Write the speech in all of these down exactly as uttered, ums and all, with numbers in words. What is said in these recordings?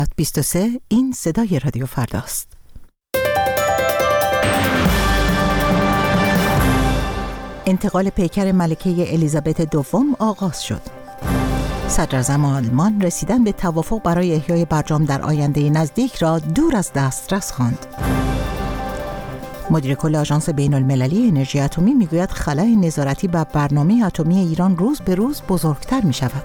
بیست و سه این صدای رادیو فرداست. انتقال پیکر ملکه الیزابت دوم آغاز شد. صدراعظم آلمان رسیدن به توافق برای احیای برجام در آینده نزدیک را دور از دسترس خواند. مدیر کل آژانس بین المللی انرژی اتمی میگوید خلأ نظارتی بر برنامه اتمی ایران روز به روز بزرگتر می شود.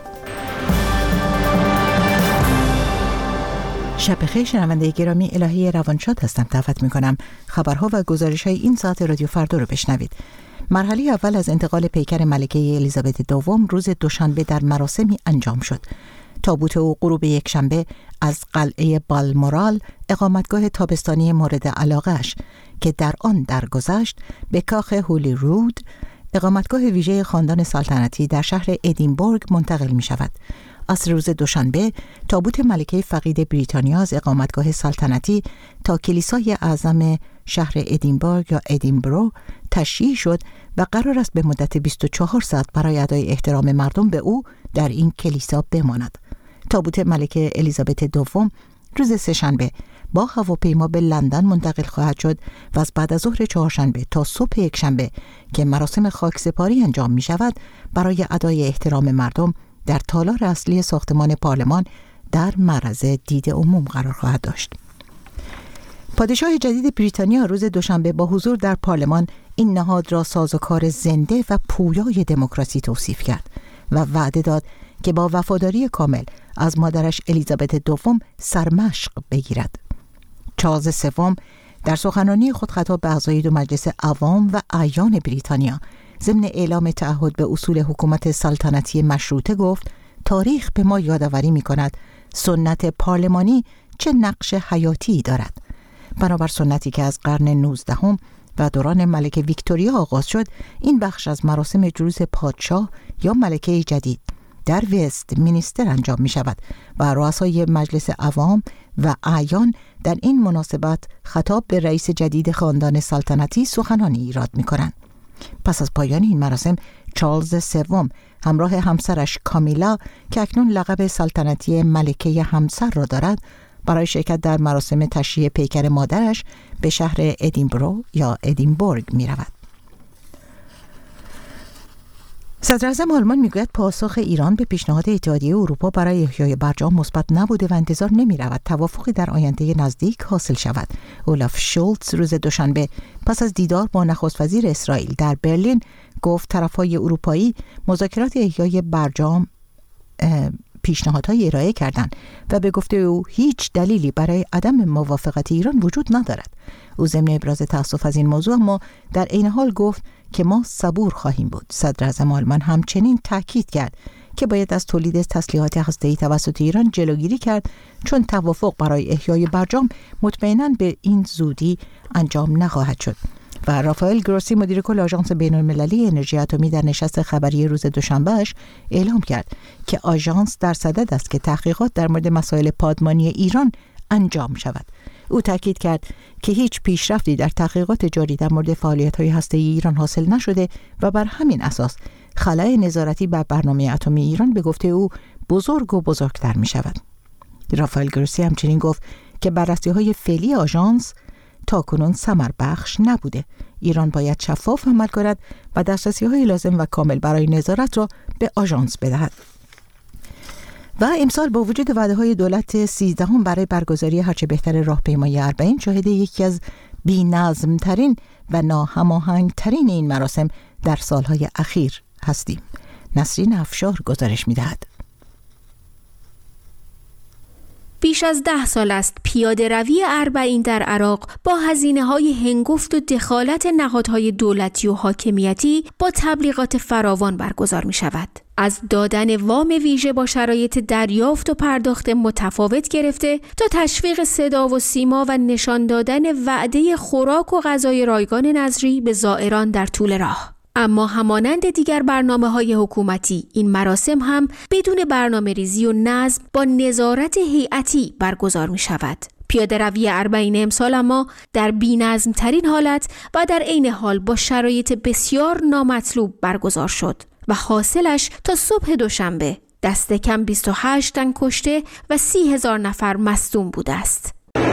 شب بخیر شنونده گرامی، الهی روانشاد هستم. دعوت می کنم خبرها و گزارش های این ساعت رادیو فردا رو بشنوید. مرحله اول از انتقال پیکر ملکه الیزابت دوم روز دوشنبه در مراسمی انجام شد. تابوت او غروب یک شنبه از قلعه بالمورال، اقامتگاه تابستانی مورد علاقه‌اش که در آن درگذشت، به کاخ هولی رود، اقامتگاه ویژه خاندان سلطنتی در شهر ادینبورگ منتقل می شود. عصر روز دوشنبه تابوت ملکه فقید بریتانیا از اقامتگاه سلطنتی تا کلیسای اعظم شهر ادینبورگ یا ادینبرو تشییع شد و قرار است به مدت بیست و چهار ساعت برای ادای احترام مردم به او در این کلیسا بماند. تابوت ملکه الیزابت دوم روز سه‌شنبه با هواپیما به لندن منتقل خواهد شد و از بعد از ظهر چهارشنبه تا صبح یکشنبه که مراسم خاکسپاری انجام می شود برای ادای احترام مردم در تالار اصلی ساختمان پارلمان در معرض دید عموم قرار خواهد داشت. پادشاه جدید بریتانیا روز دوشنبه با حضور در پارلمان این نهاد را سازوکار زنده و پویای دموکراسی توصیف کرد و وعده داد که با وفاداری کامل از مادرش الیزابت دوم سرمشق بگیرد. چارلز سوم در سخنرانی خود خطاب به اعضای دو مجلس عوام و اعیان بریتانیا ضمن اعلام تعهد به اصول حکومت سلطنتی مشروطه گفت تاریخ به ما یادآوری می‌کند سنت پارلمانی چه نقش حیاتی دارد. بنابر سنتی که از قرن نوزدهم و دوران ملکه ویکتوریا آغاز شد، این بخش از مراسم جلوس پادشاه یا ملکه جدید در وست مینستر انجام می شود و رؤسای مجلس عوام و اعیان در این مناسبت خطاب به رئیس جدید خاندان سلطنتی سخنانی ایراد می کنند. پس از پایان این مراسم چارلز سوم همراه همسرش کامیلا که اکنون لقب سلطنتی ملکه همسر را دارد برای شرکت در مراسم تشییع پیکر مادرش به شهر ادینبرو یا ادینبورگ می رود. صدراعظم آلمان میگوید پاسخ ایران به پیشنهاد اتحادیه اروپا برای احیای برجام مثبت نبوده و انتظار نمی رود توافقی در آینده نزدیک حاصل شود. اولاف شولتز روز دوشنبه پس از دیدار با نخست وزیر اسرائیل در برلین گفت طرفهای اروپایی مذاکرات احیای برجام پیشنهادهای ارائه کردند و به گفته او هیچ دلیلی برای عدم موافقت ایران وجود ندارد. او ضمن ابراز تأسف از این موضوع اما در عین حال گفت که ما صبور خواهیم بود. صدراعظم آلمان همچنین تاکید کرد که باید از تولید تسلیحات هسته‌ای توسط ایران جلوگیری کرد چون توافق برای احیای برجام مطمئناً به این زودی انجام نخواهد شد. و رافائل گروسی مدیر کل آژانس بین المللی انرژی اتمی در نشست خبری روز دوشنبهش اعلام کرد که آژانس در صدد است که تحقیقات در مورد مسائل پادمانی ایران انجام شود. او تاکید کرد که هیچ پیشرفتی در تحقیقات جاری در مورد فعالیت‌های هسته‌ای ایران حاصل نشده و بر همین اساس خلأ نظارتی بر برنامه اتمی ایران به گفته او بزرگ و بزرگتر می شود. رافائل گروسی همچنین گفت که بررسی‌های فعلی آژانس تاکنون ثمر بخش نبوده. ایران باید شفاف عمل کند و دسترسی‌های لازم و کامل برای نظارت را به آژانس بدهد. و امسال با وجود وعده‌های دولت سیزدهم برای برگزاری هرچه بهتر راهپیمایی اربعین شاهد یکی از بی‌نظم‌ترین و ناهماهنگ‌ترین این مراسم در سالهای اخیر هستیم. نسرین افشار گزارش می‌دهد. بیش از ده سال است پیاده روی اربعین در عراق با هزینه‌های هنگفت و دخالت نهادهای دولتی و حاکمیتی با تبلیغات فراوان برگزار می‌شود. از دادن وام ویژه با شرایط دریافت و پرداخت متفاوت گرفته تا تشویق صدا و سیما و نشان دادن وعده خوراک و غذای رایگان نظری به زائران در طول راه. اما همانند دیگر برنامه‌های حکومتی این مراسم هم بدون برنامه‌ریزی و نظم با نظارت هیئتی برگزار می‌شود. پیاده روی اربعین امسال اما در بی‌نظم ترین حالت و در عین حال با شرایط بسیار نامطلوب برگزار شد و حاصلش تا صبح دوشنبه دست کم بیست و هشت تن کشته و سی هزار نفر مصدوم بوده است.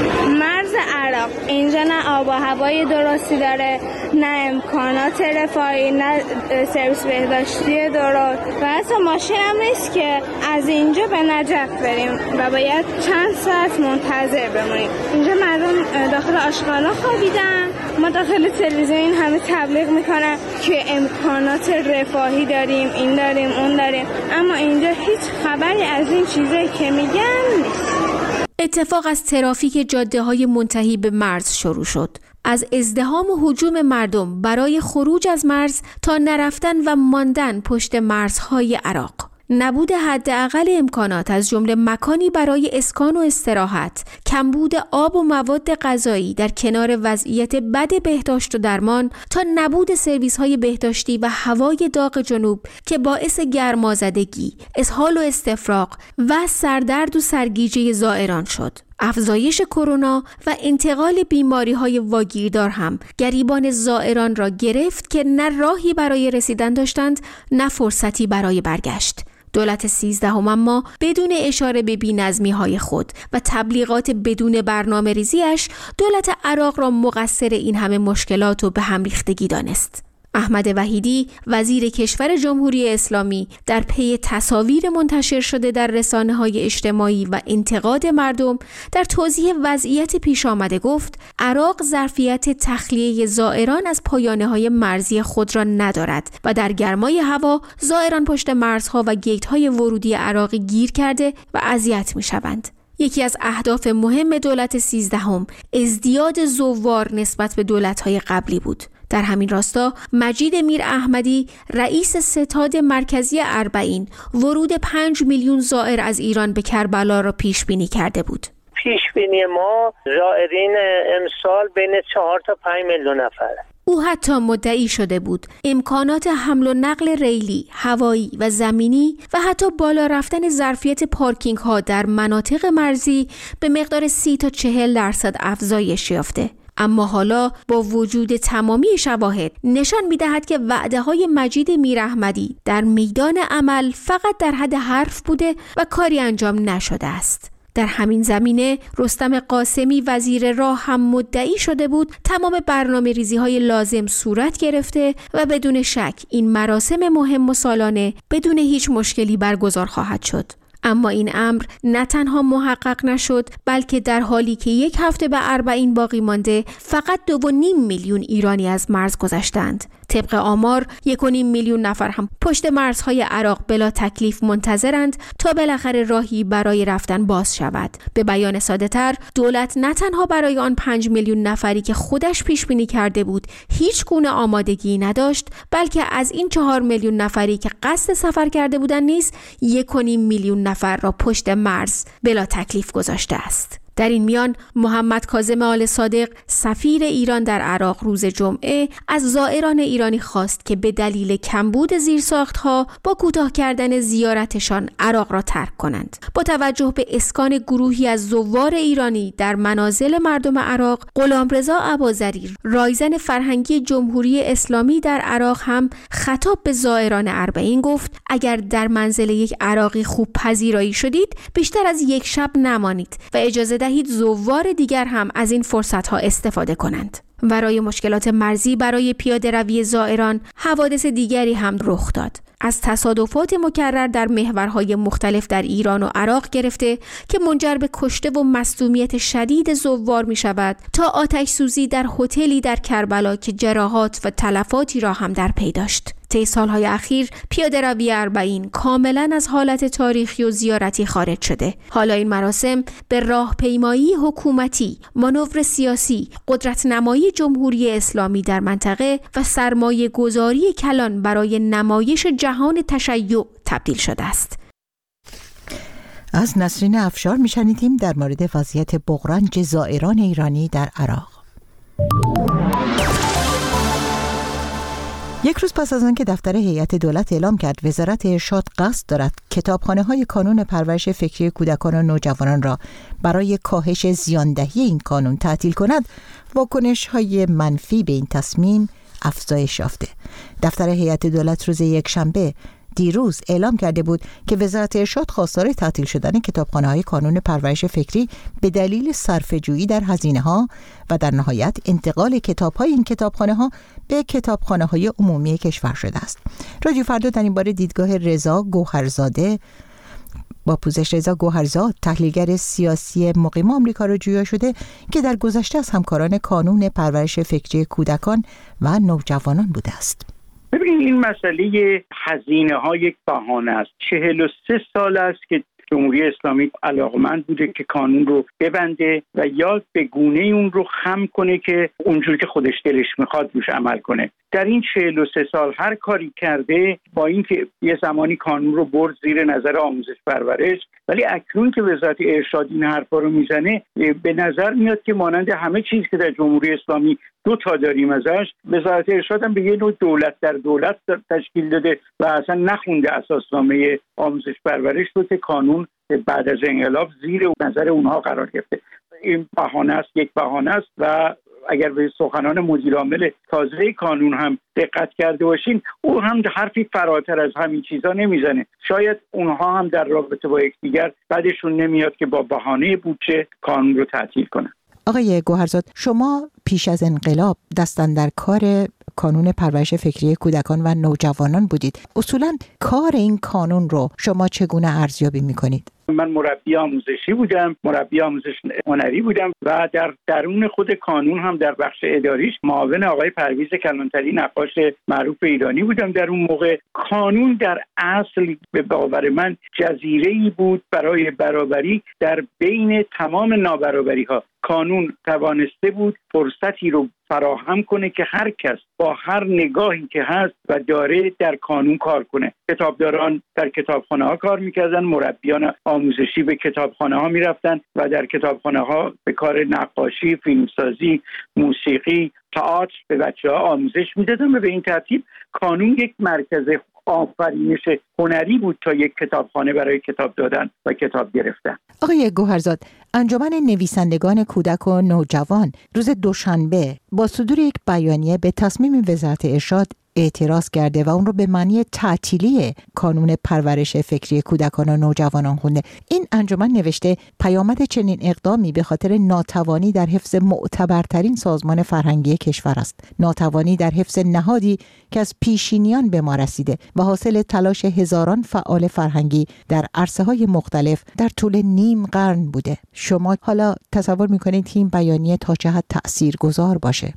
مرز عراق اینجا نه آب و هوای درستی داره، نه امکانات رفاهی، نه سرویس بهداشتی درست و حتی ماشین هم نیست که از اینجا به نجف بریم و باید چند ساعت منتظر بمونیم. اینجا مردم داخل آشغالا خوابیدن، ما داخل تلویزیون این همه تبلیغ میکنن که امکانات رفاهی داریم، این داریم اون داریم، اما اینجا هیچ خبری از این چیزایی که میگن نیست. اتفاق از ترافیک جاده‌های منتهی به مرز شروع شد. از ازدحام و هجوم مردم برای خروج از مرز تا نرفتن و ماندن پشت مرزهای عراق. نبود حداقل امکانات از جمله مکانی برای اسکان و استراحت، کمبود آب و مواد غذایی در کنار وضعیت بد بهداشت و درمان تا نبود سرویس‌های بهداشتی و هوای داغ جنوب که باعث گرمازدگی، اسهال و استفراغ و سردرد و سرگیجه زائران شد. افزایش کرونا و انتقال بیماری‌های واگیردار هم گریبان زائران را گرفت که نه راهی برای رسیدن داشتند، نه فرصتی برای برگشت. دولت سیزدهم اما بدون اشاره به بی‌نظمی‌های خود و تبلیغات بدون برنامه ریزیش دولت عراق را مقصر این همه مشکلات و به هم ریختگی دانست. احمد وحیدی وزیر کشور جمهوری اسلامی در پی تصاویر منتشر شده در رسانه‌های اجتماعی و انتقاد مردم در توضیح وضعیت پیش آمده گفت عراق ظرفیت تخلیه زائران از پایانه‌های مرزی خود را ندارد و در گرمای هوا زائران پشت مرزها و گیت‌های ورودی عراق گیر کرده و اذیت می‌شوند. یکی از اهداف مهم دولت سیزدهم ازدیاد زوار نسبت به دولت‌های قبلی بود. در همین راستا مجید میر احمدی رئیس ستاد مرکزی اربعین ورود پنج میلیون زائر از ایران به کربلا را پیش بینی کرده بود. پیش بینی ما زائرین امسال بین چهار تا پنج میلیون نفره. او حتی مدعی شده بود امکانات حمل و نقل ریلی، هوایی و زمینی و حتی بالا رفتن ظرفیت پارکینگ ها در مناطق مرزی به مقدار سی تا چهل درصد افزایش یافته. اما حالا با وجود تمامی شواهد نشان می‌دهد که وعده‌های مجید میر احمدی در میدان عمل فقط در حد حرف بوده و کاری انجام نشده است. در همین زمینه رستم قاسمی وزیر راه هم مدعی شده بود تمام برنامه‌ریزی‌های لازم صورت گرفته و بدون شک این مراسم مهم و سالانه بدون هیچ مشکلی برگزار خواهد شد. اما این امر نه تنها محقق نشد، بلکه در حالی که یک هفته به اربعین باقی مانده فقط دو و نیم میلیون ایرانی از مرز گذشتند. طبق آمار یک و نیم میلیون نفر هم پشت مرزهای عراق بلا تکلیف منتظرند تا بالاخره راهی برای رفتن باز شود. به بیان ساده تر، دولت نه تنها برای آن پنج میلیون نفری که خودش پیش بینی کرده بود هیچ گونه آمادگی نداشت، بلکه از این چهار میلیون نفری که قصد سفر کرده بودند نیز یک و نیم میلیون نفر را پشت مرز بلا تکلیف گذاشته است. در این میان محمد کاظم آل صادق سفیر ایران در عراق روز جمعه از زائران ایرانی خواست که به دلیل کمبود زیرساخت‌ها با کوتاه کردن زیارتشان عراق را ترک کنند. با توجه به اسکان گروهی از زوار ایرانی در منازل مردم عراق، غلامرضا اباظری رایزن فرهنگی جمهوری اسلامی در عراق هم خطاب به زائران اربعین گفت اگر در منزل یک عراقی خوب پذیرایی شدید بیشتر از یک شب نمانید و اجازه دهید زوار دیگر هم از این فرصت‌ها استفاده کنند. برای مشکلات مرزی برای پیاده روی زائران حوادث دیگری هم رخ داد. از تصادفات مکرر در محورهای مختلف در ایران و عراق گرفته که منجر به کشته و مصدومیت شدید زوار می شود تا آتش سوزی در هتلی در کربلا که جراحات و تلفاتی را هم در پی داشت. طی سالهای اخیر پیاده روی اربعین کاملا از حالت تاریخی و زیارتی خارج شده. حالا این مراسم به راهپیمایی حکومتی، مانور سیاسی، قدرت نمایی جمهوری اسلامی در منطقه و سرمایه گذاری کلان برای نمایش جهان تشیع تبدیل شده است. از نسرین افشار میشنیدیم در مورد وضعیت بغرنج زائران ایرانی در عراق. یک روز پس از آنکه دفتر هیئت دولت اعلام کرد وزارت ارشاد قصد دارد کتابخانه‌های کانون پرورش فکری کودکان و نوجوانان را برای کاهش زیاندهی این کانون تعطیل کند، واکنش‌های منفی به این تصمیم افزایش یافته. دفتر هیئت دولت روز یکشنبه دیروز اعلام کرده بود که وزارت ارشاد خواستار تعطیل شدن کتابخانه‌های کانون پرورش فکری به دلیل صرفه‌جویی در هزینه‌ها و در نهایت انتقال کتاب‌های این کتابخانه‌ها به کتابخانه‌های عمومی کشور شده است. رادیو فردا در این باره دیدگاه رضا گوهرزاده با پوزش رضا گوهرزاد تحلیلگر سیاسی مقیم آمریکا را جویا شده که در گذشته از همکاران کانون پرورش فکری کودکان و نوجوانان بوده است. ببینید این مسئله هزینه ها یک بهانه است. چهل و سه سال است که جمهوری اسلامی علاقمند بوده که کانون رو ببنده و یا به گونه اون رو خم کنه که اونجوری که خودش دلش میخواد روش عمل کنه. در این چهل و سه سال هر کاری کرده، با اینکه یه زمانی کانون رو برد زیر نظر آموزش پرورش، ولی اکنون که وزارت ارشاد این حرفا رو میزنه به نظر میاد که مانند همه چیز که در جمهوری اسلامی دو تا داریم ازش، وزارت ارشاد هم به یه نوع دولت در دولت تشکیل داده و اصلا نخونده اساسنامه آموزش پرورش رو که کانون بعد از انقلاب زیر نظر اونها قرار گرفته. این بهانه است، یک بهانه است و اگر به سخنان مدیر عامل تازه کانون هم دقت کرده باشین، او هم حرفی فراتر از همین چیزا نمیزنه. شاید اونها هم در رابطه با یکدیگر بعدشون نمیاد که با بهانه بودجه کانون رو تعطیل کنن. آقای گوهرزاد، شما پیش از انقلاب دستن در کار کانون پرورش فکری کودکان و نوجوانان بودید. اصولاً کار این کانون رو شما چگونه ارزیابی می‌کنید؟ من مربی آموزشی بودم، مربی آموزش هنری بودم و در درون خود کانون هم در بخش اداریش معاون آقای پرویز کلانتری نقاش معروف ایرانی بودم. در اون موقع کانون در اصل به باور من جزیره‌ای بود برای برابری در بین تمام نابرابری‌ها. کانون توانسته بود فرصتی رو فراهم کنه که هر کس با هر نگاهی که هست و داره در کانون کار کنه. کتابداران در کتابخانه ها کار میکردن، مربیان آموزشی به کتابخانه ها میرفتن و در کتابخانه ها به کار نقاشی، فیلمسازی، موسیقی، تئاتر به بچه ها آموزش میدادن و به این ترتیب کانون یک مرکز آفرینش هنری بود تا یک کتابخانه برای کتاب دادن و کتاب گرفتن. آقای گوهرزاد، انجمن نویسندگان کودک و نوجوان روز دوشنبه با صدور یک بیانیه به تصمیم وزارت ارشاد اعتراض کرده و اون رو به معنی تعطیلی کانون پرورش فکری کودکان و نوجوانان خونده. این انجمن نوشته پیامد چنین اقدامی به خاطر ناتوانی در حفظ معتبرترین سازمان فرهنگی کشور است. ناتوانی در حفظ نهادی که از پیشینیان به ما رسیده و حاصل تلاش هزاران فعال فرهنگی در عرصه‌های مختلف در طول نیم قرن بوده. شما حالا تصور می‌کنید این بیانیه تا چه حد تأثیرگذار باشه؟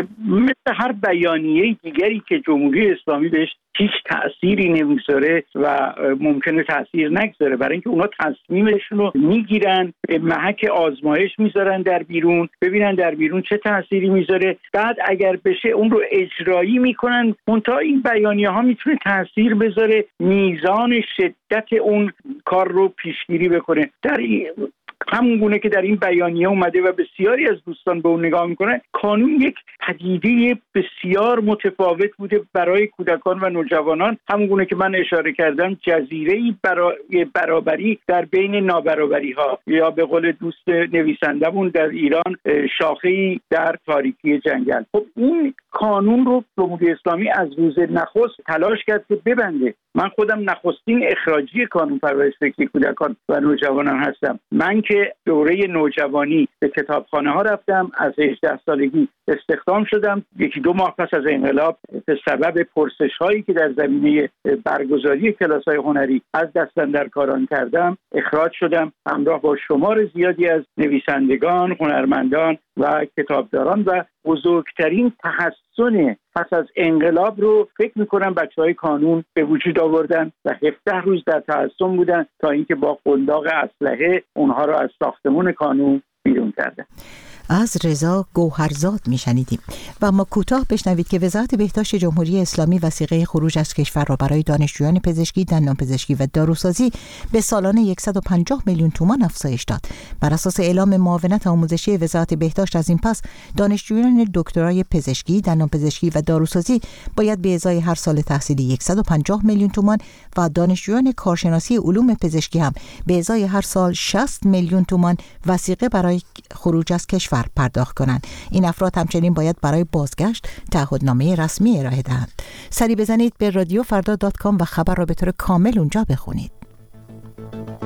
مثل هر بیانیه دیگری که جمهوری اسلامی بهش هیچ تأثیری نمیذاره و ممکنه تأثیر نگذاره، برای اینکه اونا تصمیمشون رو میگیرن، به محک آزمایش میذارن در بیرون، ببینن در بیرون چه تأثیری میذاره، بعد اگر بشه اون رو اجرایی میکنن. منتها این بیانیه ها میتونه تأثیر بذاره، میزان شدت اون کار رو پیشگیری بکنه. در این همون گونه که در این بیانیه اومده و بسیاری از دوستان به اون نگاه میکنن، کانون یک پدیده بسیار متفاوت بوده برای کودکان و نوجوانان. همون گونه که من اشاره کردم، جزیره‌ای برای برابری در بین نابرابری ها، یا به قول دوست نویسندمون در ایران، شاخه‌ای در تاریکی جنگل. خب این کانون رو جمهوری اسلامی از روز نخست تلاش کرد که ببنده. من خودم نخستین اخراجی کانون پرورش فکری کودکان و نوجوانان هستم. من که دوره نوجوانی به کتابخانه ها رفتم، از هجده سالگی استخدام شدم. یکی دو ماه پس از انقلاب به سبب پرسش هایی که در زمینه برگزاری کلاس های هنری از دستاندرکاران کردم اخراج شدم. همراه با شمار زیادی از نویسندگان، هنرمندان و کتابداران و بزرگترین تحسن پس از انقلاب رو فکر میکنم بچهای کانون به وجود آوردن و هفده روز در تحسن بودن تا اینکه با قنداق اسلحه اونها رو از ساختمان کانون بیرون کردن. از رضا گوهرزاد میشنیدیم و ما کوتاه بشنوید که وزارت بهداشت جمهوری اسلامی وثیقه خروج از کشور را برای دانشجویان پزشکی، دندانپزشکی و داروسازی به سالانه صد و پنجاه میلیون تومان افزایش داد. بر اساس اعلام معاونت آموزشی وزارت بهداشت از این پس دانشجویان دکترای پزشکی، دندانپزشکی و داروسازی باید به ازای هر سال تحصیلی صد و پنجاه میلیون تومان و دانشجویان کارشناسی علوم پزشکی هم به ازای هر سال شصت میلیون تومان وثیقه برای خروج از کشور کشور پرداخت کنند. این افراد همچنین باید برای بازگشت تعهدنامه رسمی ارائه دهند. سری بزنید به رادیو فردا دات کام و خبر را به طور کامل اونجا بخونید.